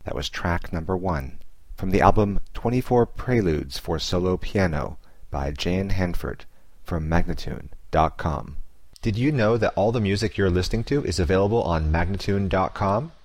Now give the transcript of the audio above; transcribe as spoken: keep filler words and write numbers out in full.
That was track number one, from the album twenty-four Preludes for Solo Piano by Jan Hanford from Magnatune dot com. Did you know that all the music you're listening to is available on Magnatune dot com?